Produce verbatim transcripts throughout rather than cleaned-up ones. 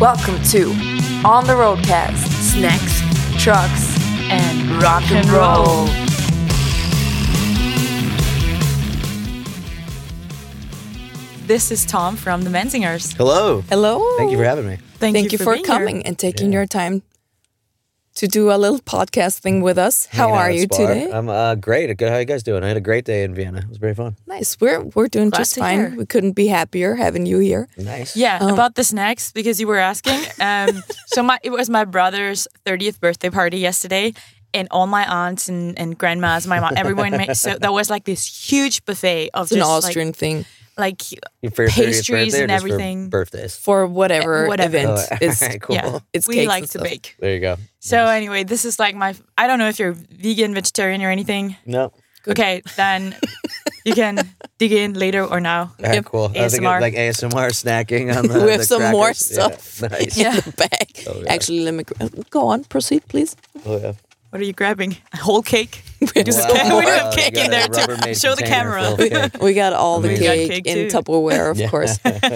Welcome to On the Roadcast, Snacks, Trucks, and Rock and Roll. This is Tom from the Menzingers. Hello. Hello. Thank you for having me. Thank, Thank you, you for, for coming here. and taking Yeah. your time to do a little podcast thing with us. How Hanging out are at you Spar. today? I'm uh, great. Good. How you guys doing? I had a great day in Vienna. It was very fun. Nice. We're we're doing Glad just to fine. hear. We couldn't be happier having you here. Nice. Yeah, Um, about the snacks, because you were asking. Um, so my it was my brother's thirtieth birthday party yesterday, and all my aunts and, and grandmas, my mom, everyone made, so there was like this huge buffet of It's an just Austrian like, thing like For your thirtieth pastries birthday or and just for everything. birthdays. for whatever, Uh, whatever. event. Oh, It's alright, cool. yeah, It's we cakes like and to stuff. bake. There you go. So Nice. anyway, this is like my. I don't know if you're vegan, vegetarian, or anything. No. Okay, then you can dig in later or now. All right, Yep. cool. I think A S M R. it, like A S M R snacking on the We have the some more crackers. Yeah, stuff Nice. in the bag. Oh, yeah. Actually, let me go on. Proceed, please. Oh, yeah. What are you grabbing? A whole cake? We Just have kidding. some We do more. have cake You in got a there too. Rubbermaid Show the container camera. full of cake. We got all the We got cake, cake in too. Tupperware, of Yeah. course.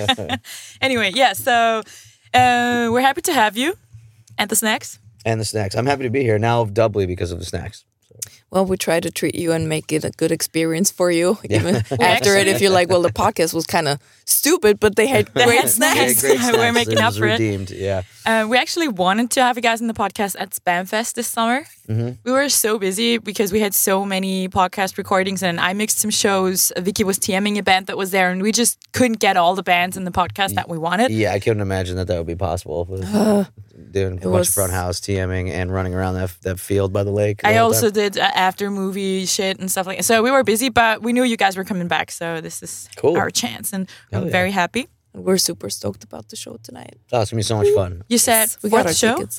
Anyway, yeah. So uh, we're happy to have you at the snacks. And the snacks. I'm happy to be here now, doubly because of the snacks. Well, we try to treat you and make it a good experience for you. Even after it, actually- if you're like, well, the podcast was kind of stupid, but they had They great had snacks. snacks. great We're snacks. making It up was for it. redeemed. Yeah. Uh, we actually wanted to have you guys in the podcast at Spamfest this summer. Mm-hmm. We were so busy because we had so many podcast recordings, and I mixed some shows. Vicky was TMing a band that was there, and we just couldn't get all the bands in the podcast that we wanted. Yeah, I couldn't imagine that that would be possible. With doing a bunch was- of front house TMing and running around that that field by the lake. the I whole also time. did uh, after movie shit and stuff like that. So we were busy, but we knew you guys were coming back. So this is Cool. our chance, and Hell I'm yeah. very happy. We're super stoked about the show tonight. Oh, it's gonna be so much fun. You said we got our fourth show. tickets.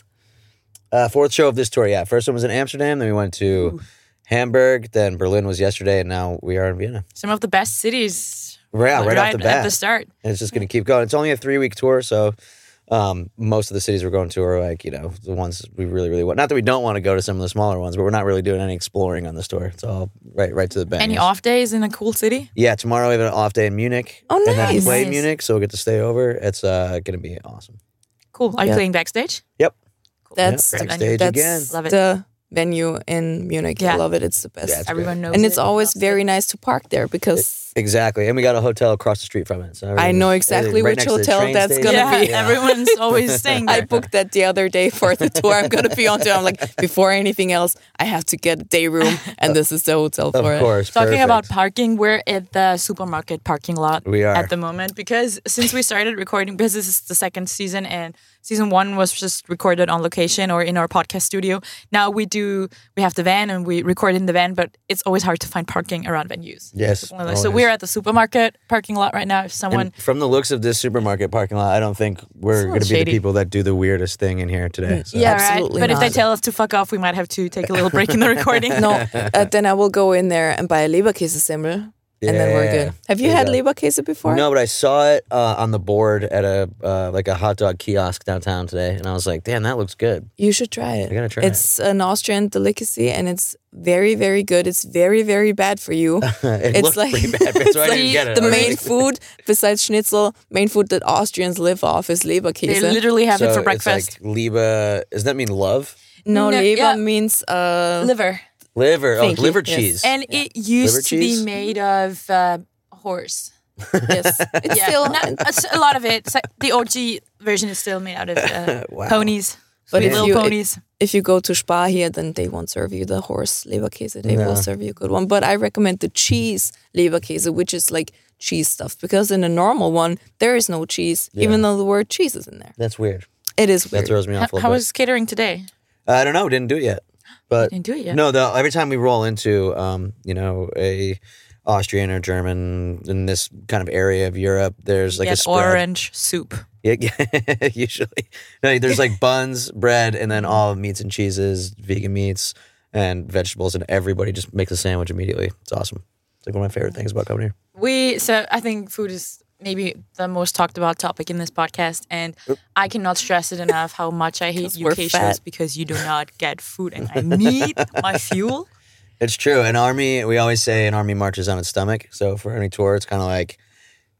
Uh, fourth show of this tour, yeah. First one was in Amsterdam, then we went to Hamburg, then Berlin was yesterday, and now we are in Vienna. Some of the best cities. Yeah, right, off the bat. at the start. And it's just going to keep going. It's only a three week tour, so um, most of the cities we're going to are like, you know, the ones we really, really want. Not that we don't want to go to some of the smaller ones, but we're not really doing any exploring on this tour. It's all right right to the bangers. Any off days in a cool city? Yeah, tomorrow we have an off day in Munich. Oh, And then nice. play Nice. Munich, so we'll get to stay over. It's uh, going to be awesome. Cool. Are you Yeah. playing backstage? Yep. That's Yeah, Good backstage venue. again. that's Love it. the venue in Munich. Yeah. I love it. It's the best. Yeah, it's Everyone knows and it. it's always Loves very it. nice to park there because Exactly. And we got a hotel across the street from it. So I everything's- know exactly right which next to the hotel train that's station. gonna Yeah, be. everyone's always saying I that. booked that the other day for the tour I'm going to be on. To. I'm like, before anything else, I have to get a day room, and this is the hotel for Of it. course. Talking perfect. about parking, we're at the supermarket parking lot We are. at the moment because since we started recording, because this is the second season and season one was just recorded on location or in our podcast studio. Now we do, we have the van and we record in the van, but it's always hard to find parking around venues. Yes. So always. we're at the supermarket parking lot right now. If someone, And from the looks of this supermarket parking lot, I don't think we're a going to be shady. the people that do the weirdest thing in here today. So. yeah, Absolutely right. But if they not. tell us to fuck off, we might have to take a little break in the recording. No, uh, then I will go in there and buy a Leberkäse-Semmel, and then we're Yeah. good. Have you There had you go. Leberkäse before? No, but I saw it uh, on the board at a uh, like a hot dog kiosk downtown today, and I was like, "Damn, that looks good." You should try it. I gotta try it's an Austrian delicacy, and it's very, very good. It's very, very bad for you. it It's looked like- pretty bad, it's so I didn't like get it. the already. main food besides schnitzel, main food that Austrians live off is They Leberkäse. literally have it So for it's breakfast. like Liebe, does that mean love? no, No, Leber yeah. means uh, Liver. Liver, oh, Thank you, liver yes. cheese. And it used Liver to cheese? be made of uh, horse. yes. It's Yeah, still, not, it's a lot of it. So the O G version is still made out of uh, Wow. ponies, But Sweet if little you- ponies. if you go to Spa here, then they won't serve you the horse Leberkäse. They No. will serve you a good one. But I recommend the cheese Leberkäse, which is like cheese stuff, because in a normal one there is no cheese, even though the word cheese is in there. That's weird. It is That weird. throws me off a How, little how bit. was catering today? I don't know. Didn't do it yet. But Didn't do it yet. no, the, every time we roll into, um, you know, a Austrian or German in this kind of area of Europe, there's like a Get spread. orange soup. Yeah, yeah, usually. No, there's like buns, bread, and then all meats and cheeses, vegan meats, and vegetables, and everybody just makes a sandwich immediately. It's awesome. It's like one of my favorite things about coming here. We so I think food is maybe the most talked about topic in this podcast, and I cannot stress it enough how much I hate 'Cause we're U K shows fat. because you do not get food, and I need my fuel. It's true. An army, we always say an army marches on its stomach. So for any tour, it's kind of like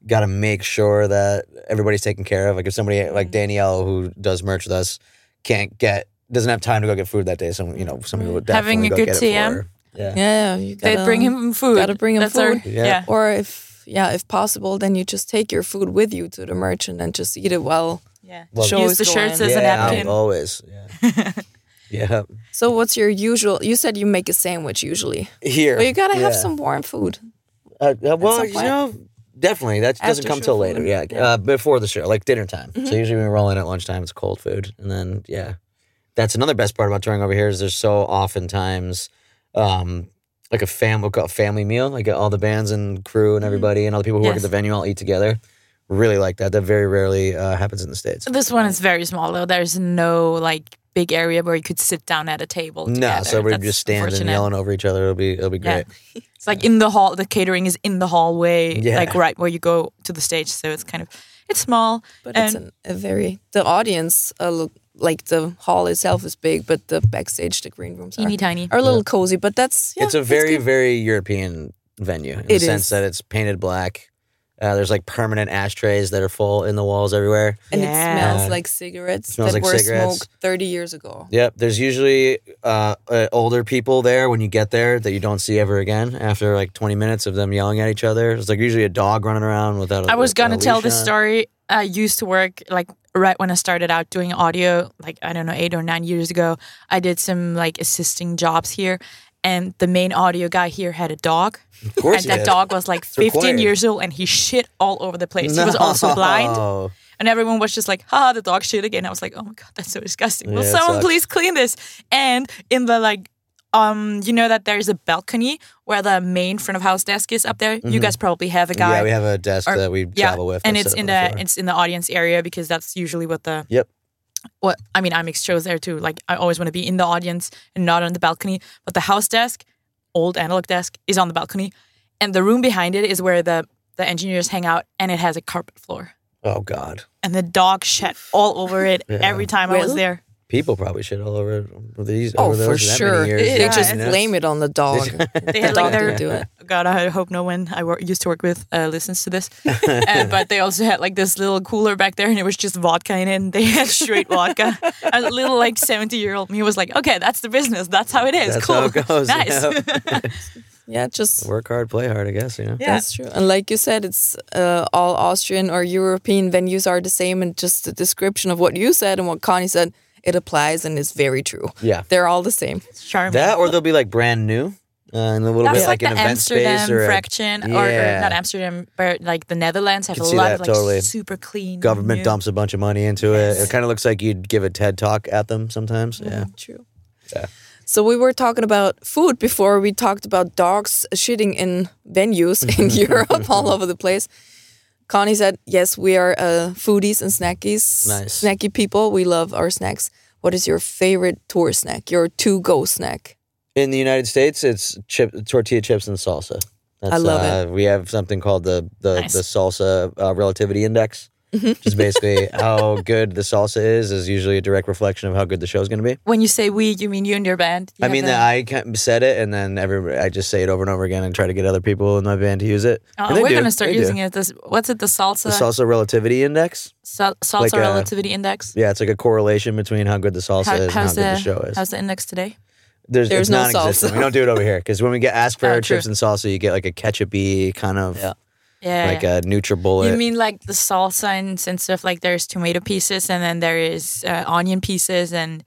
got to make sure that everybody's taken care of. Like if somebody like Danielle who does merch with us can't get doesn't have time to go get food that day, so you know somebody would definitely Having a go good get T it for M. her. Yeah, Yeah, you They gotta, bring him food. Gotta bring him That's food. Our, Yeah. yeah. Or if yeah, if possible, then you just take your food with you to the merch and then just eat it while Yeah. Well, show Use is the going. shirts as a yeah, napkin. always. Yeah, yeah. So what's your usual? You said you make a sandwich usually. Here, Well, you gotta have yeah. some warm food. Uh, uh, well, some you point. know, definitely that doesn't After come show till later. food. Yeah, Yeah. Mm-hmm. Uh, before the show, like dinner time. So usually when we roll in at lunchtime, it's cold food, and then yeah, that's another best part about touring over here is there's so oftentimes um, like a family a family meal, like all the bands and crew and everybody and all the people who work Yes. at the venue all eat together. Really like that. That very rarely uh, happens in the States. This one is very small though. There's no like big area where you could sit down at a table. No, together. so everybody That's just stands and unfortunate. yelling over each other. It'll be it'll be Yeah. great. It's like in the hall. The catering is in the hallway, Yeah. like right where you go to the stage. So it's kind of it's small, But and it's an, a very the audience uh, look, like the hall itself is big, but the backstage, the green rooms are, teeny tiny. are a little cozy. But that's yeah, It's a that's very, good. very European venue in It the sense is. that it's painted black. Uh, there's like permanent ashtrays that are full in the walls everywhere. and Yeah. it smells like cigarettes smells that like were cigarettes. smoked thirty years ago. Yep. There's usually uh, uh, older people there when you get there that you don't see ever again after like twenty minutes of them yelling at each other. There's like usually a dog running around without a I was with a gonna tell leash this on. story. I used to work like right when I started out doing audio, like I don't know, eight or nine years ago. I did some like assisting jobs here, and the main audio guy here had a dog. Of course And he that did. dog was like It's fifteen required. years old, and he shit all over the place. He was also blind, No. and everyone was just like, "Ha, the dog shit again." I was like, "Oh my god, that's so disgusting." Will Yeah, it someone sucks. please clean this? And in the like, um, you know that there's a balcony where the main front of house desk is up there. You guys probably have a guy. Mm-hmm. Yeah, we have a desk or- that we yeah, travel with. and that's it's set in up on the floor. it's in the audience area because that's usually what the Yep. what I mean. I make shows there too. Like I always want to be in the audience and not on the balcony. But the house desk, old analog desk, is on the balcony, and the room behind it is where the the engineers hang out, and it has a carpet floor. Oh God. And the dog shat all over it Yeah. every time I was Really? there. People probably shit all over these. Oh, over for those that many sure. years, Yeah, They you just know? blame it on the dog. They the had dog like their didn't do it. God. I hope no one I wor- used to work with uh, listens to this. uh, but they also had like this little cooler back there, and it was just vodka in it. And they had straight vodka. A little like seventy year old me was like, okay, that's the business. That's how it is. That's cool. how it goes. Nice. Yep. Yeah, just Work hard, play hard. I guess you know. Yeah. that's true. And like you said, it's uh, all Austrian or European venues are the same, and just the description of what you said and what Connie said, it applies and is very true. Yeah. They're all the same. Charming. That or they'll be like brand new uh, and a little That's bit like, like, an the event Amsterdam space or a fraction, or, or Yeah. not Amsterdam, but like the Netherlands have Can a see lot that, of like totally. super clean. government new- dumps a bunch of money into it. Yes. It kind of looks like you'd give a TED talk at them sometimes. Yeah. True. Yeah. So we were talking about food before. We talked about dogs shitting in venues in Europe all over the place. Connie said, yes, we are uh, foodies and snackies. Nice. Snacky people. We love our snacks. What is your favorite tour snack? Your to-go snack? In the United States, it's chip, tortilla chips and salsa. That's, I love uh, We have something called the the, Nice. the salsa uh, relativity index, Mm-hmm. which is basically how good the salsa is. Is usually a direct reflection of how good the show's going to be. When you say we, you mean you and your band? You I have mean the- that I kind of said it, and then every I just say it over and over again and try to get other people in my band to use it. Oh, And they we're do. gonna start They do. using it. This what's it? The salsa, The salsa relativity index. Sal- salsa like a- relativity index. Yeah, it's like a correlation between how good the salsa How- is and how how's good the the show is. how's the index today? There's, There's it's no non-existent. salsa. We don't do it over here because when we get asked for Oh, our true. chips and salsa, you get like a ketchup-y kind of Yeah. Yeah, like yeah. a NutriBullet. You mean like the salsa and, and stuff? Like there's tomato pieces, and then there is uh, onion pieces, and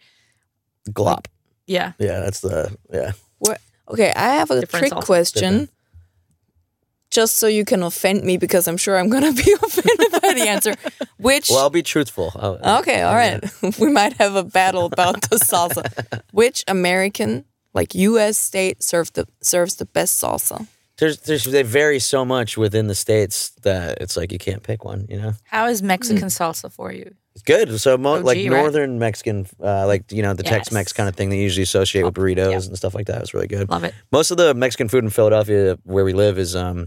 glop. yeah, Yeah, that's the yeah. What? Okay, I have a Different trick salsa. question. Different. Just so you can offend me, because I'm sure I'm going to be offended by the answer. Which Well, I'll be truthful. I'll- Okay, all right. We might have a battle about the salsa. Which American, like U S state, serves the serves the best salsa? There's, there's, they vary so much within the states that it's like you can't pick one. You know, how is Mexican salsa for you? it's good. So mo- O G, like right? northern Mexican, uh, like you know the Yes. Tex-Mex kind of thing they usually associate with burritos Yep. and stuff like that. It's really good. Love it. Most of the Mexican food in Philadelphia, where we live, is um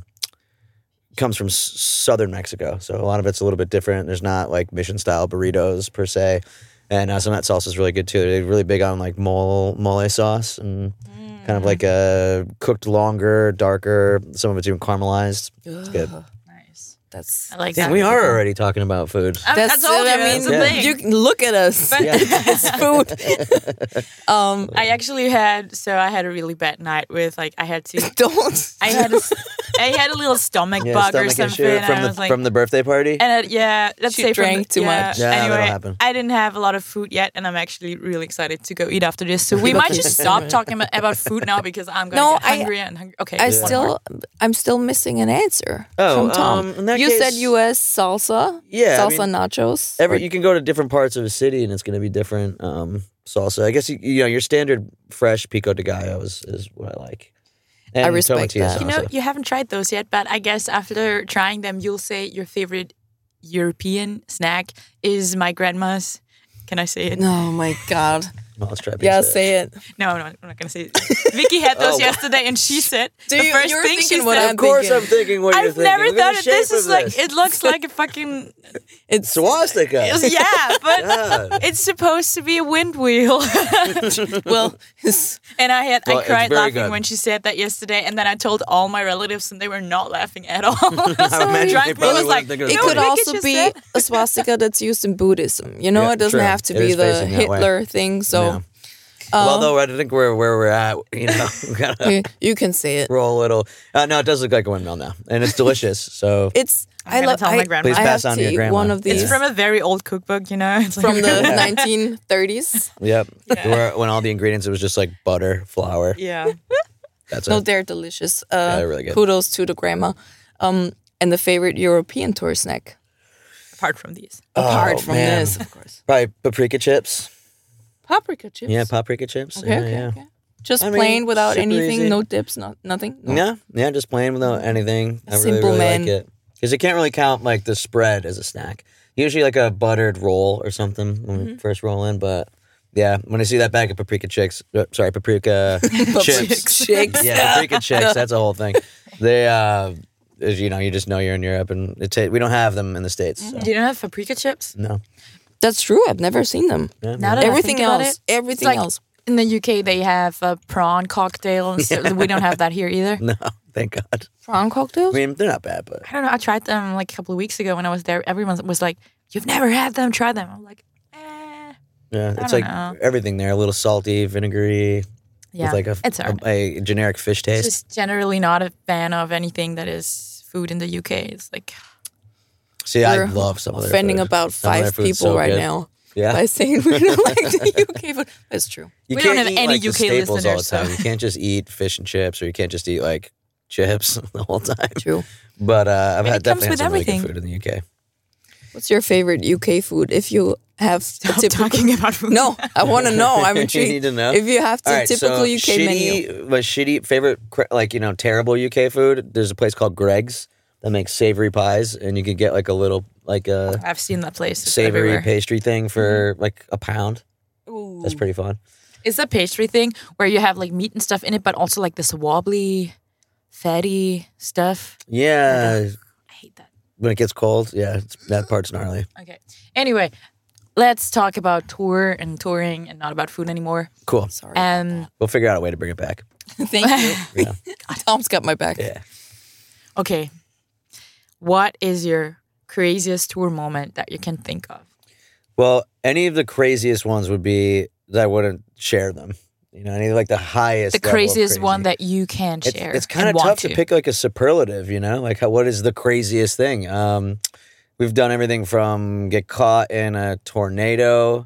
comes from s- southern Mexico. So a lot of it's a little bit different. There's not like mission style burritos per se, and uh, some of that salsa is really good too. They're really big on like mole mole sauce and kind of like uh, cooked longer, darker. Some of it's even caramelized. It's good. Nice. That's I like Damn, that. we are already talking about food. I, I told you, I mean, it's a Yeah. thing. you can look at us. But- It's food. um, I actually had so I had a really bad night with like I had to don't. I had a, I had a little stomach Yeah, bug or stomach something. issue and from I the was like, from the birthday party. and uh, yeah, let's She say from drank the- too yeah. much. Yeah, that'll Anyway, happen. I didn't have a lot of food yet, and I'm actually really excited to go eat after this. So we might just stop talking about, about food now because I'm gonna No, get I- hungry and hungry. Okay, I one still, more. I'm still missing an answer Oh, from Tom. um, in that you said case- U S salsa, Yeah, I salsa mean, nachos. Every or- you can go to different parts of the city and it's going to be different um, salsa. I guess you, you know your standard fresh pico de gallo is, is what I like. And I respect tomatillo that. You know, salsa. you haven't tried those yet, but I guess after trying them, you'll say your favorite European snack is my grandma's. Can I say it? oh my god! Well, let's try. Yeah, pizza. say it. No, no, I'm not gonna say it. Vicky had those Oh. yesterday, and she said Do the you- first you're thing she thinking what said. I'm Of course, thinking. I'm thinking what you're I've thinking. never Look at done the it. This shape is of like this. it looks like a fucking It's swastika. yeah, but God. it's supposed to be a wind wheel. well, it's, And I had Well, I it's cried very laughing good. when she said that yesterday, and then I told all my relatives, and they were not laughing at all. so imagine drunk they me probably was like, wouldn't think it was it "You know could what Vicky also just be said?" a swastika that's used in Buddhism. You know, Yeah, it doesn't true. have to It be is the facing that way. Hitler thing. So Yeah. well, though I think we're where we're at. You know, we gotta you, you can say it. roll a little. Uh, no, it does look like a windmill now, and it's delicious. So It's I'm I gonna love. tell I, my grandma. I Please pass have on to to your eat grandma. one of these It's from a very old cookbook, you know. It's like, from the nineteen thirties. yep, Where, when all the ingredients it was just like butter, flour. yeah. That's No, it. they're delicious. Uh, they're really good. Kudos to the grandma. Um, and the favorite European tour snack, Apart from these, apart Oh, from man. this, of course, Probably paprika chips. paprika chips. Yeah, paprika chips. Okay, yeah, okay, yeah. okay. Just I mean, plain without super anything, easy. no dips, no nothing. No. Yeah, yeah, just plain without anything. I really, Simple really man. like it because you can't really count like the spread as a snack. Usually like a buttered roll or something when Mm-hmm. we first roll in, but yeah, when I see that bag of paprika chicks, uh, sorry, paprika chips, Chicks. yeah, paprika chicks, that's a whole thing. They, uh, as you know, you just know you're in Europe, and it ta- we don't have them in the States. So. do you not have paprika chips? No, That's true. I've never seen them. yeah, Now no. that I Everything think about else, it, everything like- else. In the U K, they have a prawn cocktail, and so we don't have that here either. no, thank God. Prawn cocktails. I mean, they're not bad, but I don't know. I tried them like a couple of weeks ago when I was there. Everyone was like, "You've never had them? Try them." I'm like, eh. yeah, it's don't like know. everything there, a little salty, vinegary, Yeah, with like a, it's alright. a, a generic fish taste. Just generally not a fan of anything that is food in the U K. It's like See, I We're love some of their offending food. about Some of their five food's people so right good. now Yeah. by saying we don't like the U K food. That's true. You We can't don't have eat, any like, the U K staples all the listeners, time. so- You can't just eat fish and chips, or you can't just eat like chips the whole time. True. But uh, I've mean, had it comes definitely had with some really good everything. food in the U K. What's your favorite U K food? If you have a stop typical... talking about food. No, I want to know. I'm You intrigued. need to know? If you have the All right, typical so U K shitty, menu. but shitty favorite, cr- like you know, terrible U K food. There's a place called Greg's that makes savory pies, and you can get like a little like a I've seen that place. It's savory everywhere. pastry thing for like a pound. Ooh. That's pretty fun. It's a pastry thing where you have like meat and stuff in it, but also like this wobbly, fatty stuff. Yeah, I hate that. when it gets cold, yeah, it's, that part's gnarly. Okay. Anyway, let's talk about tour and touring and not about food anymore. Cool. Sorry. Um, We'll figure out a way to bring it back. Thank you. Yeah. Tom's got my back. Yeah. okay. What is your craziest tour moment that you can think of? Well, any of the craziest ones would be that I wouldn't share them. You know, any like the highest, The level of craziest crazy. one that you can It's, share. it's kind of and want tough to. pick like a superlative. You know, like how, what is the craziest thing? Um, we've done everything from get caught in a tornado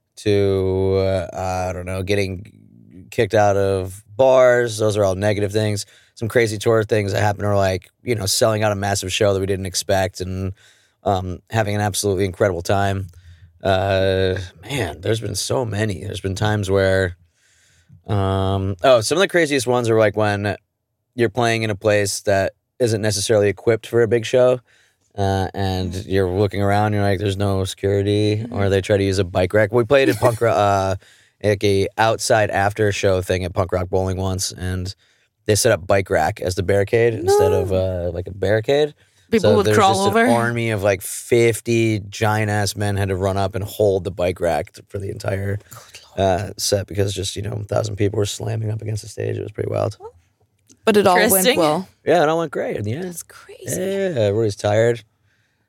to uh, I don't know, getting kicked out of bars. Those are all negative things. Some crazy tour things that happen are like, you know, selling out a massive show that we didn't expect and um, having an absolutely incredible time. Uh, man, there's been so many. There's been times where, um, oh, some of the craziest ones are like when you're playing in a place that isn't necessarily equipped for a big show. Uh, and you're looking around, you're like, there's no security, or they try to use a bike rack. We played in punk rock, uh, like a outside after show thing at Punk Rock Bowling once, and they set up bike rack as the barricade instead of uh, like a barricade. People so would there's crawl just over. An army of like fifty giant ass men had to run up and hold the bike rack t- for the entire uh, set because just you know a thousand people were slamming up against the stage. It was pretty wild. But it all went Interesting. well. Yeah, it all went great in the end. That's crazy. Yeah, everybody's tired.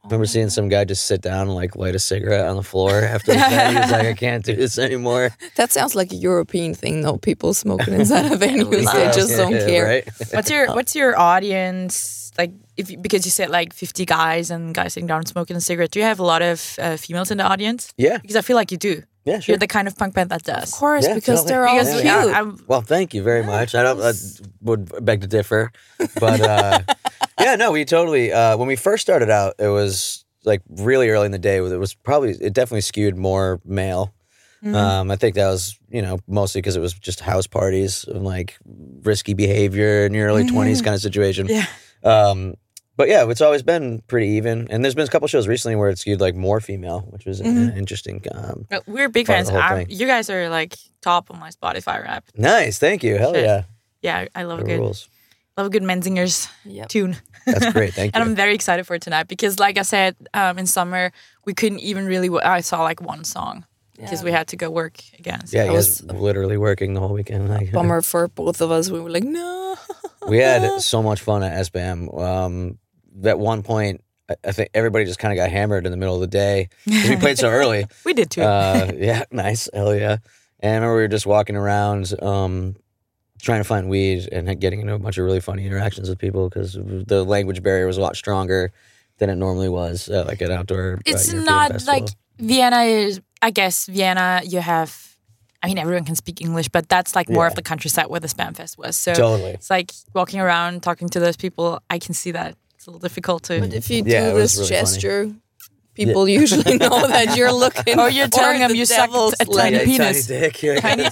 I remember seeing some guy just sit down and like light a cigarette on the floor after the set. He was like, I can't do this anymore. That sounds like a European thing, though. People smoking inside of venues, they just Yeah, don't yeah, care. Right? What's your What's your audience like? If you, because you said like fifty guys and guys sitting down smoking a cigarette, do you have a lot of uh, females in the audience? Yeah. Because I feel like you do. Yeah, sure. You're the kind of punk band that does. Of course, Yeah, because totally. they're all Because cute. I, I'm, Well, thank you very much. I don't. I would beg to differ, but uh, yeah, no, we totally. Uh, when we first started out, it was like really early in the day. It was probably it definitely skewed more male. Mm-hmm. Um, I think that was you know mostly because it was just house parties and like risky behavior in your early twenties kind of situation. yeah. Um, but yeah, it's always been pretty even. And there's been a couple shows recently where it skewed like more female, which was Mm-hmm. uh, interesting. Um, But we're big Part of fans. the whole I'm, thing. you guys are like top on my Spotify rap. nice, thank you. Hell Shit. yeah, Yeah, I love a the good rules. love a good Menzingers Yep. tune. That's great. Thank And you. I'm very excited for tonight because, like I said, um, in summer we couldn't even really. W- I saw like one song because Yeah. we had to go work again. So Yeah, I you guys was- literally working the whole weekend. Like, Bummer for both of us. We were like, no. we had so much fun at S B A M. Um, at one point, I, I think everybody just kind of got hammered in the middle of the day because we played so early. we did too. Uh, yeah, nice. Hell yeah. And I remember we were just walking around um, trying to find weed and getting into a bunch of really funny interactions with people because the language barrier was a lot stronger than it normally was uh, like an outdoor uh, it's European not festival. like Vienna is. I guess Vienna. You have. I mean, everyone can speak English, but that's like more Yeah. of the countryside where the Spamfest was. So Totally. it's like walking around, talking to those people. I can see that it's a little difficult to. But if you Yeah, it do was this really funny. gesture, people usually know that you're looking. Or you're for telling them the you suck devil's a tiny leg. penis. Tiny dick. Yeah. Tiny-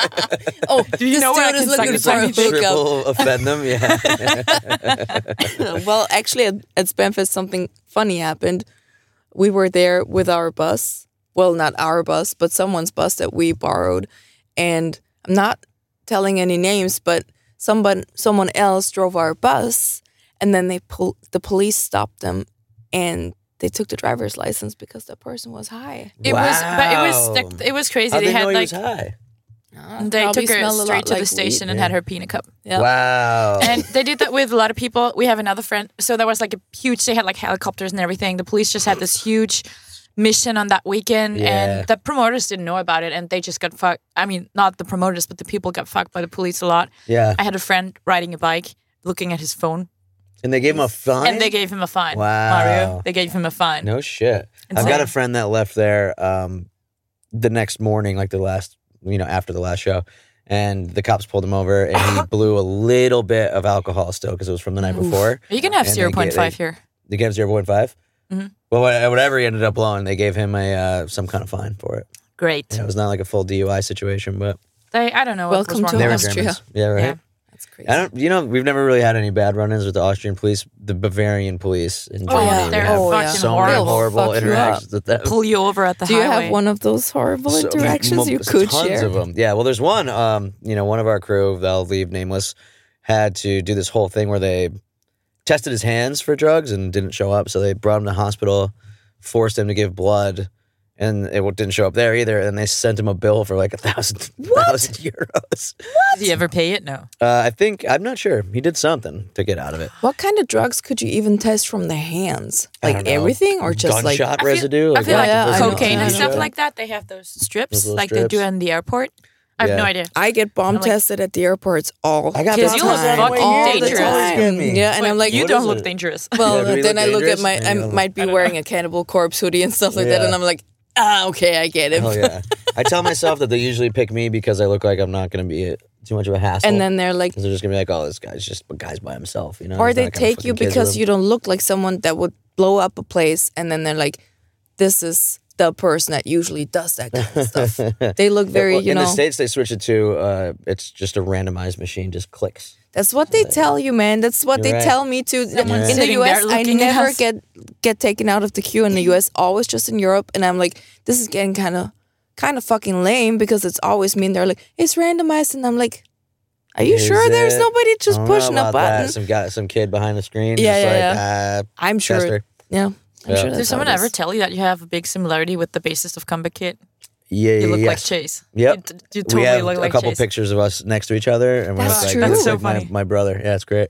Oh, Do you this know where I dude is can suck looking a for a tiny dick? hookup. Triple offend them. Yeah. Well, actually, at, at Spamfest, something funny happened. We were there with our bus. Well, not our bus, but someone's bus that we borrowed. And I'm not telling any names, but someone someone else drove our bus, and then they pull the police stopped them, and they took the driver's license because the person was high. It was, but it was, Wow. it was crazy. How'd they they had know he like, was high? they Probably took her smell a straight lot to the like station weed. and had her peanut cup. Yeah. Wow. And they did that with a lot of people. We have another friend. So there was like a huge, they had like helicopters and everything. The police just had this huge mission on that weekend. Yeah. And the promoters didn't know about it. And they just got fucked. I mean, not the promoters, but the people got fucked by the police a lot. Yeah. I had a friend riding a bike, looking at his phone. And they gave him a fine? And they gave him a fine. Wow. Mario, they gave him a fine. No shit. I've got a friend that left there um, the next morning, like the last, you know, after the last show. And the cops pulled him over and he blew a little bit of alcohol still because it was from the night before. You can have And they zero point five get- here. They gave him zero point five? Mm-hmm. Well, wha- whatever he ended up blowing, they gave him a uh, some kind of fine for it. Great. Yeah, it was not like a full D U I situation, but They, I don't know. what was Welcome wrong to they with were them. Austria. Germans. Yeah, right. Yeah. That's crazy. I don't. You know, we've never really had any bad run-ins with the Austrian police. The Bavarian police in Oh, Germany, yeah. we they're have Oh, yeah. fucking so horrible. many horrible Fuck you interactions with them. Pull you over at the Do you highway. have one of those horrible So- interactions mo- you could tons share? of them. Yeah. Well, there's one. Um, you know, one of our crew, they'll leave nameless, had to do this whole thing where they tested his hands for drugs and didn't show up. So they brought him to hospital, forced him to give blood, and it didn't show up there either. And they sent him a bill for like a thousand thousand euros. Did you ever pay it? No. Uh, I think I'm not sure. He did something to get out of it. What kind of drugs could you even test from the hands? I Like don't know. everything, or just like gunshot I feel- residue. I feel like Yeah, I know, cocaine I and know. stuff like that. They have those strips, Those little like they do strips. in the airport. I have Yeah. no idea. I get bomb I'm like- tested at the airports all I got Because the you look time. fucking all the dangerous. time. Yeah, and Wait, I'm like, you what don't is look it? dangerous. well, Yeah, do we then look I look at dangerous? my, I Yeah. might be wearing a Cannibal Corpse hoodie and stuff like that, Yeah. and I'm like, ah, okay, I get it. Hell yeah. I tell myself that they usually pick me because I look like I'm not going to be too much of a hassle. And then they're like, Because they're just going to be like, oh, this guy's just a guy's by himself, you know? or He's they not gonna take you fucking kids with because him. you don't look like someone that would blow up a place, and then they're like, this is the person that usually does that kind of stuff. They look very, Well, you in know. the States, they switch it to, uh, it's just a randomized machine, just clicks. That's what they tell you, man. That's what You're they right. tell me too. Someone's In the sitting U S, there I looking at never us. get get taken out of the queue in the U S. Always just in Europe, and I'm like, this is getting kind of kind of fucking lame because it's always me. And they're like, it's randomized, and I'm like, are you Is sure there's it? nobody I just don't know pushing a about that. button? Some guy, some kid behind the screen, Yeah, just yeah, like, ah, I'm sure. tester. Yeah, I'm Yeah. sure. Did That's someone how it ever is. tell you that you have a big similarity with the bassist of Comeback Kid? Yeah, You yeah, look yes. like Chase. Yep. You, t- you totally we have look a like couple Chase. pictures of us next to each other, and we're That's like, true. "That's That's so like my, funny. my brother." Yeah, it's great.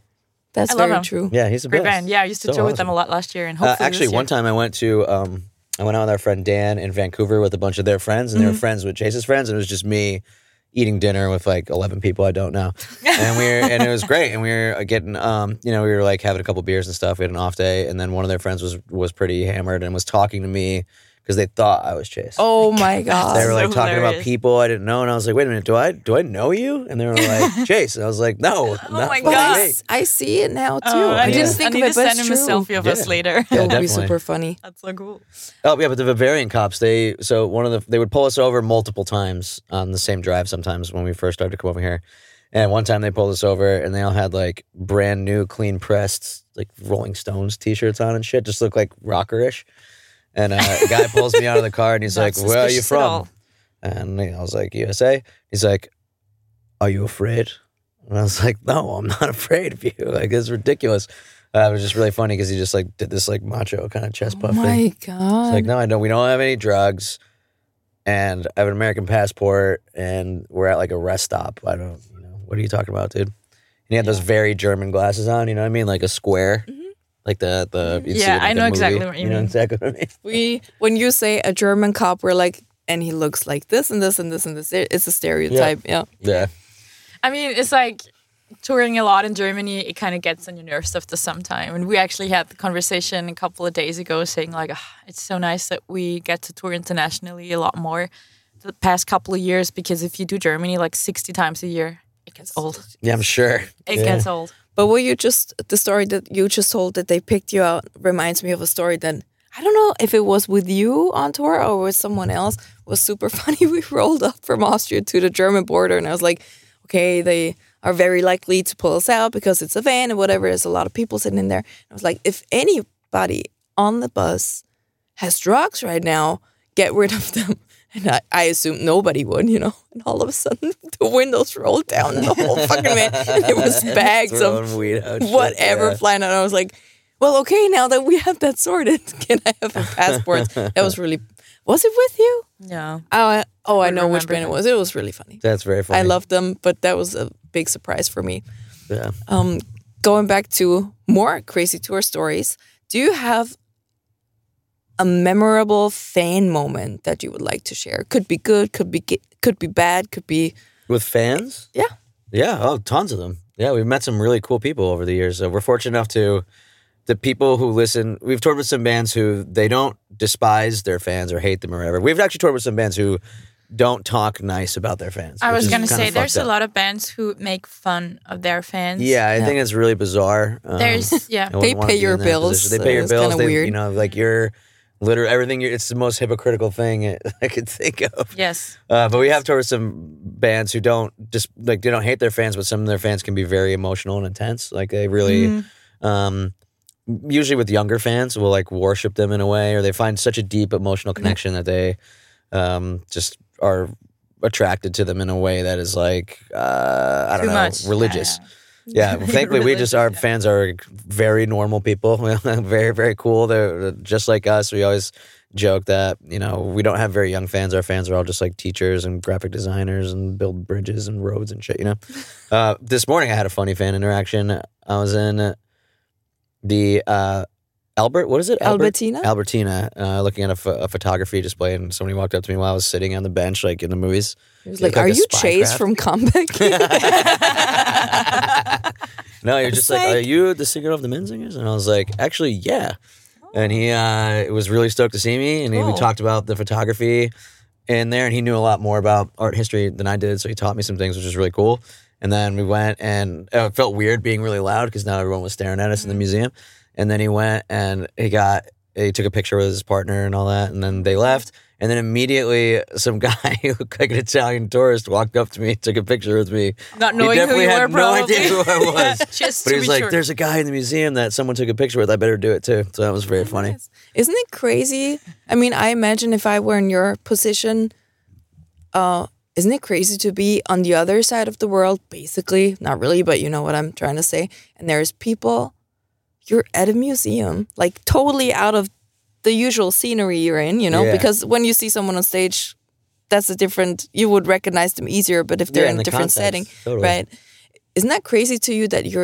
That's I love very him. true. Yeah, he's a Great best. band. Yeah, I used to So chill with them a awesome. lot last year, and Uh, hopefully actually, this year. one time I went to um, I went out with our friend Dan in Vancouver with a bunch of their friends, and they were friends with Chase's friends, and it was just me eating dinner with like eleven people I don't know, and we were and it was great, and we were getting um, you know, we were like having a couple beers and stuff. We had an off day, and then one of their friends was was pretty hammered and was talking to me because they thought I was Chase. Oh my god. They were like so talking about hilarious. people I didn't know, and I was like, "Wait a minute, do I do I know you?" And they were like, "Chase," and I was like, "No, not my But God. I, s- I see it now too. Oh, I need didn't to- think I need of it, to but send it's him a true. selfie of us Yeah. later. That would be definitely. super funny. That's so cool. Oh yeah, but the Bavarian cops, they so one of the they would pull us over multiple times on the same drive sometimes when we first started to come over here. And one time they pulled us over and they all had like brand new clean pressed like Rolling Stones t-shirts on and shit, just look like rockerish. And uh, a guy pulls me out of the car and he's Not like, "Where are you suspicious at all. from?" And I was like, "U S A." He's like, "Are you afraid?" And I was like, "No, I'm not afraid of you." Like, it's ridiculous. Uh, it was just really funny because he just like did this like macho kind of chest Oh puff thing. my It's god. like, no, I don't. We don't have any drugs, and I have an American passport, and we're at like a rest stop. I don't, you know, what are you talking about, dude? And he had those very German glasses on. You know what I mean? Like a square, like the the. you'd see Yeah, it in, like, I a know movie. exactly what you know mean. exactly what I mean. we when you say a German cop, we're like, and he looks like this and this and this and this. It's a stereotype. Yeah. Yeah, I mean, it's like touring a lot in Germany. It kind of gets on your nerves after some time. And we actually had the conversation a couple of days ago, saying like, ah, it's so nice that we get to tour internationally a lot more the past couple of years. Because if you do Germany like sixty times a year, it gets old. yeah, I'm sure. It yeah. gets old. But what you just the story that you just told that they picked you out reminds me of a story that I don't know if it was with you on tour or with someone else. It was super funny. We rolled up from Austria to the German border, and I was like, okay, they are very likely to pull us out because it's a van and whatever. There's a lot of people sitting in there. I was like, if anybody on the bus has drugs right now, get rid of them. And I, I assumed nobody would, you know. And all of a sudden, the windows rolled down and the whole fucking van. And there was bags of Throwing weed out, shit, whatever yeah. flying out. I was like, well, okay, now that we have that sorted, can I have a passport? That was really, was it with you? Yeah. Oh, I, oh, I would know which remember band it that. was. It was really funny. That's very funny. I loved them, but that was a big surprise for me. Yeah. Um, going back to more crazy tour stories, do you have a memorable fan moment that you would like to share? Could be good, could be ge- could be bad, could be With fans? yeah. Yeah, oh, tons of them. Yeah, we've met some really cool people over the years. So we're fortunate enough to, the people who listen, we've toured with some bands who they don't despise their fans or hate them or whatever. We've actually toured with some bands who don't talk nice about their fans. I which was is going to kinda say, there's fucked a up. lot of bands who make fun of their fans. Yeah, I Yeah. think it's really bizarre. Um, There's, yeah. I wouldn't They wanna pay be your in that bills, position. They so pay your it's bills. kinda They, weird. You know, like you're literally everything. You're, it's the most hypocritical thing I could think of. Yes. Uh, but we have toured with some bands who don't just like they don't hate their fans, but some of their fans can be very emotional and intense. Like they really, Mm-hmm. um, usually with younger fans, will like worship them in a way, or they find such a deep emotional connection that they um, just are attracted to them in a way that is like uh, I don't Too know, much. religious. Yeah, thankfully we just our fans are very normal people, very very cool. They're just like us. We always joke that you know we don't have very young fans. Our fans are all just like teachers and graphic designers and build bridges and roads and shit. You know. Uh, this morning I had a funny fan interaction. I was in the uh, Albert. What is it? Albert? Albertina? Albertina. Uh, looking at a, ph- a photography display, and somebody walked up to me while I was sitting on the bench, like in the movies. It was It like, looked are like a you spy Chase craft. from Comeback? No, you're just like, Psych. are you the singer of the Men Singers? And I was like, actually, yeah. And he uh, was really stoked to see me, and he, we Cool. talked about the photography in there, and he knew a lot more about art history than I did, so he taught me some things, which was really cool. And then we went, and it felt weird being really loud because now everyone was staring at us in the museum. And then he went and he got, he took a picture with his partner and all that, and then they left. And then immediately, some guy who looked like an Italian tourist walked up to me, took a picture with me. Not He knowing who definitely you had were, no probably. idea who I was. Just But to he was be like, sure. there's a guy in the museum that someone took a picture with. I better do it too. So that was very funny. Isn't it crazy? I mean, I imagine if I were in your position, uh, isn't it crazy to be on the other side of the world, basically? Not really, but you know what I'm trying to say. And there's people, you're at a museum, like totally out of the usual scenery you're in, you know? Yeah. Because when you see someone on stage, that's a different, you would recognize them easier, but if they're Yeah, in in a the different context, setting, totally. right? Isn't that crazy to you that you're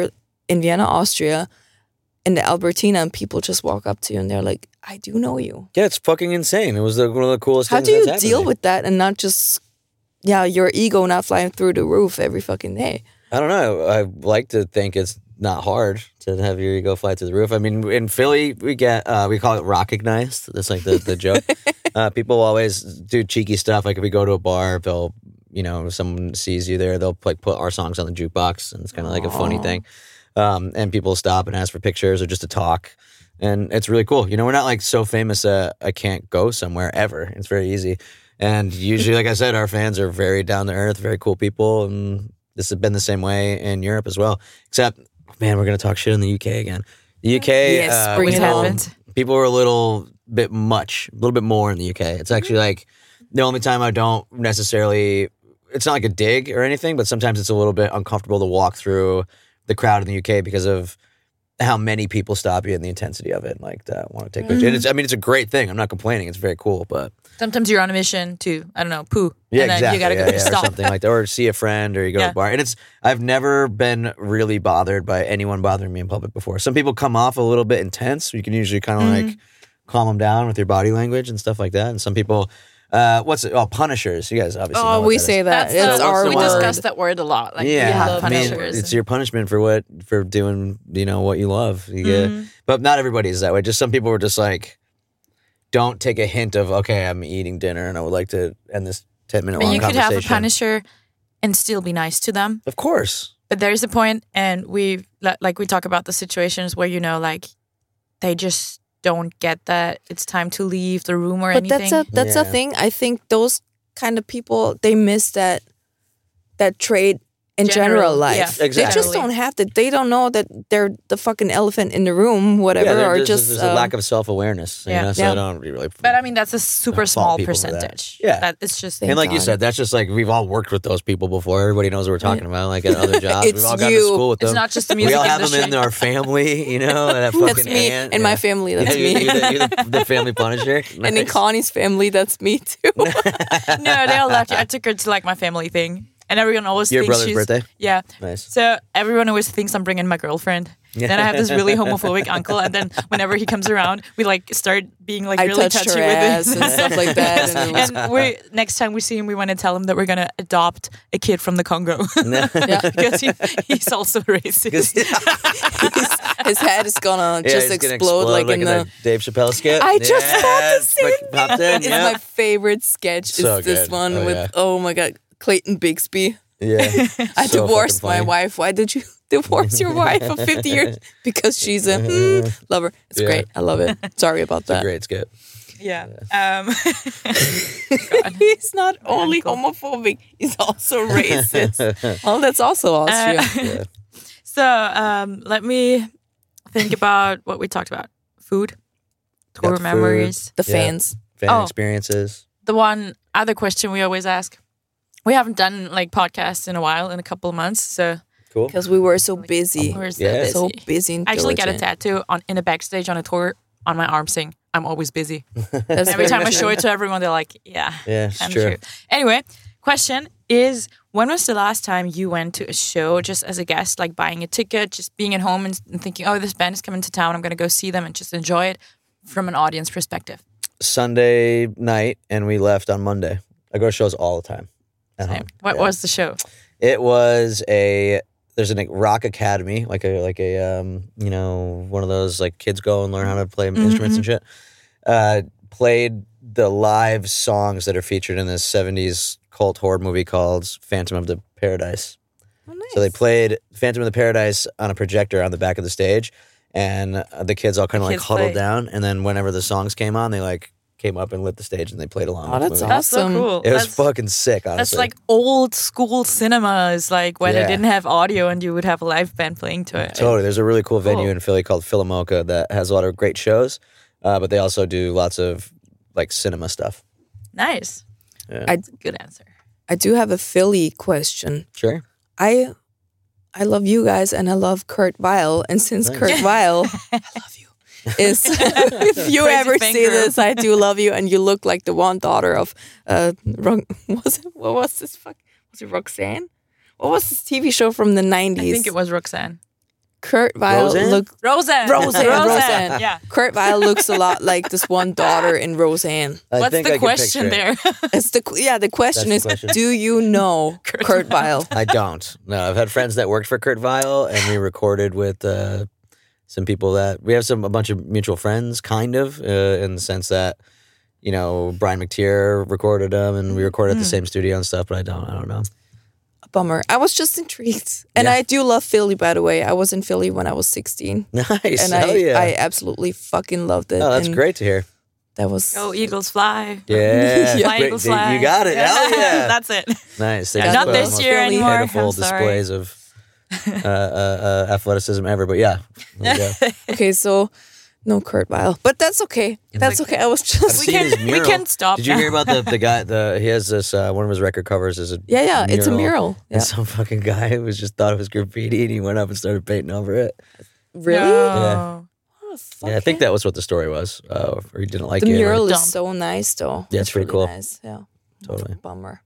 in Vienna, Austria, in the Albertina, and people just walk up to you and they're like, I do know you. Yeah, it's fucking insane. It was the, one of the coolest How things do you that's deal happened. with that and not just, yeah, your ego not flying through the roof every fucking day? I don't know. I like to think it's not hard to have your ego fly to the roof. I mean, in Philly, we get uh, we call it recognized. That's like the the joke. uh, people always do cheeky stuff. Like if we go to a bar, they'll you know if someone sees you there, they'll like put our songs on the jukebox, and it's kind of like a funny thing. Um, and people stop and ask for pictures or just to talk, and it's really cool. You know, we're not like so famous that I can't go somewhere ever. It's very easy, and usually, like I said, our fans are very down to earth, very cool people, and this has been the same way in Europe as well. Except, man, we're going to talk shit in the U K again. The U K, Yes, uh, bring it people, on. people are a little bit much, a little bit more in the U K. It's actually like the only time I don't necessarily, it's not like a dig or anything, but sometimes it's a little bit uncomfortable to walk through the crowd in the U K because of how many people stop you and the intensity of it, like that want to take pictures. And it's, I mean, it's a great thing. I'm not complaining. It's very cool, but Sometimes you're on a mission to, I don't know, poo. yeah, and then exactly. you gotta yeah, go yeah, or stop. something like that, or see a friend, or you go to Yeah. a bar. And it's I've never been really bothered by anyone bothering me in public before. Some people come off a little bit intense. You can usually kind of Mm-hmm. like calm them down with your body language and stuff like that. And some people, uh, what's it? Oh, punishers. You guys obviously. know Oh, what we that say is. that. That's It's the, our we word. discussed that word a lot. Like, Yeah, we love I mean, punishers. it's your punishment for what for doing you know what you love. You get, but not everybody is that way. Just some people were just like, don't take a hint of okay, I'm eating dinner and I would like to end this ten minute but long you could have a conversation. punisher and still be nice to them. Of course. But there's a point, and we li- like we talk about the situations where you know, like they just don't get that it's time to leave the room or But anything. that's a that's a Yeah. thing. I think those kind of people, they miss that that trait in General, general, life. yeah, They just exactly. don't have that. They don't know that they're the fucking elephant in the room, whatever, Yeah, or there's, just there's a um, lack of self awareness. You yeah. know, so Yeah. I don't really. But I mean, that's a super fault small people for that. percentage. Yeah. that it's just Thank and like you God. said, that's just like we've all worked with those people before. Everybody knows what we're talking about. Like at other jobs, It's we've all gone to you. school with them. It's not just the we music all have industry. them in our family. You know, that fucking That's me. aunt. In yeah. my family, that's Yeah, me. You're, the, you're the, the family punisher. And in Nice. Connie's family, that's me too. no, they all left. I took her to like my family thing, and everyone always Your thinks brother's she's birthday? Yeah. Nice. So everyone always thinks I'm bringing my girlfriend. Yeah. Then I have this really homophobic uncle, and then whenever he comes around, we like start being like I really touched touchy her with ass him. and stuff like that. And it was, And we next time we see him, we want to tell him that we're gonna adopt a kid from the Congo because he, he's also racist. his, his head is gonna Yeah, just it's gonna explode, like, in the. that Dave Chappelle skit. I just thought the it's same like popped in, It's yeah. my favorite sketch. So is this good. one Oh, with yeah. oh my god, Clayton Bigsby. yeah. I So divorced fucking my funny. wife. Why did you divorce your wife of fifty years? Because she's a hmm, lover. It's Yeah. great. I love it. Sorry about It's a that. great skit. Yeah. Um, He's not only homophobic, he's also racist. Oh, that's also Austria. Yeah. so um, let me think about what we talked about: food, Got tour the food. memories. the Yeah. fans. Fan Oh. experiences. The one other question we always ask. We haven't done like podcasts in a while, in a couple of months. So Cool. Because we were so busy. we're so Yeah. busy. So busy and I actually got a diligent. tattoo on in a backstage on a tour on my arm saying, "I'm always busy." That's Every very time I true. show it to everyone, they're like, "Yeah, Yeah, it's I'm true. true." Anyway, question is, when was the last time you went to a show just as a guest, like buying a ticket, just being at home and, and thinking, "Oh, this band is coming to town. I'm going to go see them and just enjoy it from an audience perspective." Sunday night, and we left on Monday. I go to shows all the time. At home. What Yeah. was the show? It was a there's a rock academy, like a like a um you know one of those like kids go and learn how to play instruments and shit. Uh, played the live songs that are featured in this seventies cult horror movie called Phantom of the Paradise. Oh, nice. So they played Phantom of the Paradise on a projector on the back of the stage, and uh, the kids all kind of like Kids huddled play. down. And then whenever the songs came on, they like came up and lit the stage and they played along. Oh, with the that's movie. That's so Awesome. cool. It was that's, fucking sick, that's honestly. like old school cinema is like when Yeah. they didn't have audio and you would have a live band playing to it. Totally. There's a really cool venue Cool. in Philly called Philomoka that has a lot of great shows, uh, but they also do lots of like cinema stuff. Nice. Yeah. I, Good answer. I do have a Philly question. Sure. I I love you guys and I love Kurt Weill. And since Nice. Kurt Weill, I love you. Is if you Crazy ever fan see girl. this, I do love you, and you look like the one daughter of uh, Ro- was it what was this fuck? Was it Roxanne? What was this T V show from the I nineties? think it was Roxanne. Kurt Weill Roseanne? look Roseanne. Roseanne, Roseanne. Roseanne. Yeah. Kurt Weill looks a lot like this one daughter in Roseanne. I What's think the I can question picture it. there? It's the yeah. The question That's the is, question. do you know Kurt Kurt, Weill? I don't. No, I've had friends that worked for Kurt Weill, and we recorded with uh, some people that we have some a bunch of mutual friends, kind of, uh, in the sense that you know Brian McTeer recorded them, and we recorded at the same studio and stuff. But I don't. I don't know. Bummer. I was just intrigued, and Yeah. I do love Philly. By the way, I was in Philly when I was sixteen, Nice. and Hell I yeah. I absolutely fucking loved it. oh, that's and great to hear. That was Go Eagles fly. Yeah. Yeah. Fly Great. Eagles fly. You got it. Hell yeah. That's it. Nice. They Yeah, just not put this on the year most anymore. pitiful I'm sorry. displays of uh, uh, uh, athleticism ever. But yeah. There you go. okay. So no Kurt Weill, but that's okay. That's like- okay. I was I've just seen can- his we mural. can stop Did you now. hear about the the guy? The he has this uh, one of his record covers is a yeah yeah. It's a mural. And Yeah. some fucking guy who was just thought it was graffiti, and he went up and started painting over it. Really? No. Yeah. Oh, fuck Yeah, I think yeah. that was what the story was, uh, or he didn't like The it. or- mural is Dumb. so nice, though. Yeah, it's pretty cool. Nice. Yeah. Totally. Bummer.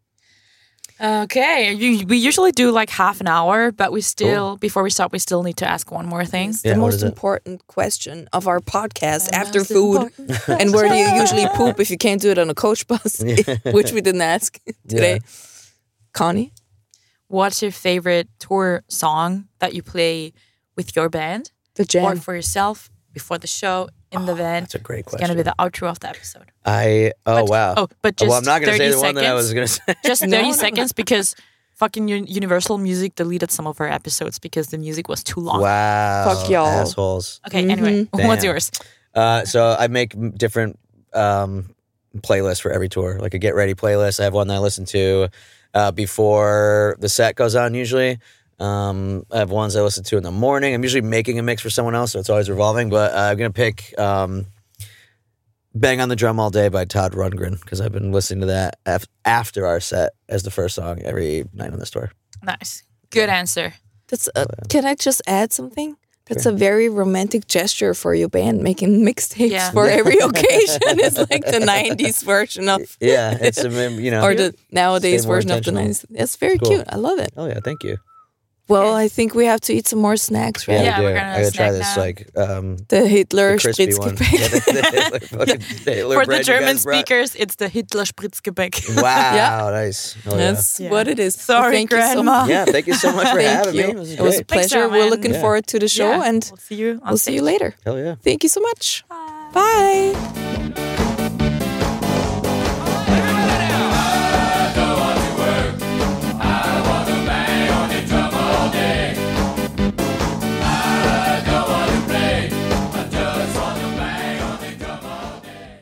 Okay. You, we usually do like half an hour, but we still, before we stop, we still need to ask one more thing. It's Yeah, the what most is it? important question of our podcast The after most food. important And where do you usually poop if you can't do it on a coach bus? Which we didn't ask today. Connie? What's your favorite tour song that you play with your band The or jam. for yourself before the show in the van? That's a great It's question. gonna be the outro of the episode. I oh But- wow. Oh, but just well, I'm not gonna thirty say the one seconds. that I was gonna say. Just No, thirty no. seconds because fucking Un- Universal Music deleted some of our episodes because the music was too long. Wow. Fuck y'all. assholes. Okay, anyway, Damn. what's yours? Uh, so I make m- different um, playlists for every tour, like a get ready playlist. I have one that I listen to uh, before the set goes on. Usually, um, I have ones I listen to in the morning. I'm usually making a mix for someone else, so it's always revolving. But uh, I'm gonna pick um, "Bang on the Drum All Day" by Todd Rundgren because I've been listening to that af- after our set as the first song every night on this tour. Nice. Good answer. That's a, can I just add something? That's a very romantic gesture for your band, making mixtapes Yeah. for every occasion. It's like the nineties version of, Yeah, it's a mem- you know. or the nowadays Stay more version of the intentional. nineties. That's very Cool. cute. I love it. Oh yeah, thank you. Well, I think we have to eat some more snacks, right? Yeah, I do. we're gonna I gotta try snack this now. like um, The Hitler the crispy one. Spritzgebäck. Yeah, the, the Hitler, fucking, the Hitler For the bread you German guys brought. speakers, it's the Hitler Spritzgebäck. Wow, Yeah. nice. Oh, yeah. That's Yeah. what it is. Sorry, thank you so Grandma. much. Yeah, thank you so much for Thank having you. me. It was It was a great. Thanks, pleasure. We're Roman. looking Yeah. forward to the show, Yeah. and We'll see you on we'll see you stage. later. Hell yeah. Thank you so much. Bye.